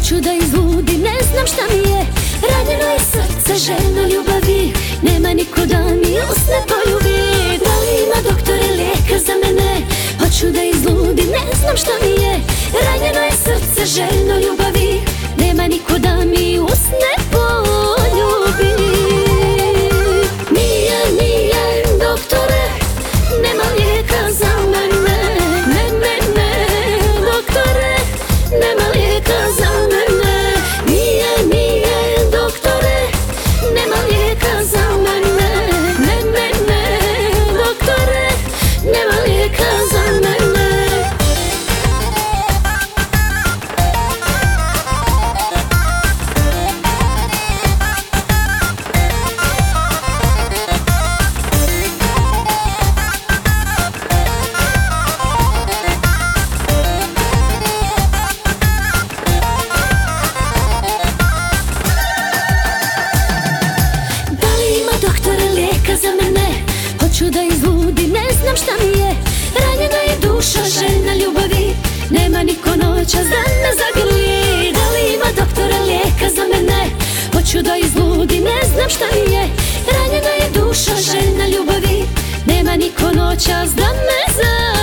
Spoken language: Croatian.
Hoću da izludim, ne znam šta mi je. Ranjeno je srce, željno ljubavi, nema niko da mi usne poljubi. Da li ima doktore lijeka za mene? Hoću da izludim, ne znam šta mi je. Ranjeno je srce, željno ljubavi, nema niko da mi usne poljubi. Nije, doktore, nema lijeka za mene. Ne, doktore, nema lijeka za mene. Nije, doktore, nema lijeka za mene. Ne, doktore, nema lijeka za mene. Za mene, hoću da izludim, ne znam šta mi je. Ranjena je duša, željna ljubavi, nema niko noćas da me zagrli. Da li ima doktora lijeka za mene? Hoću da izludim, ne znam šta mi je. Ranjena je duša, željna ljubavi, nema niko noćas da me zagrli.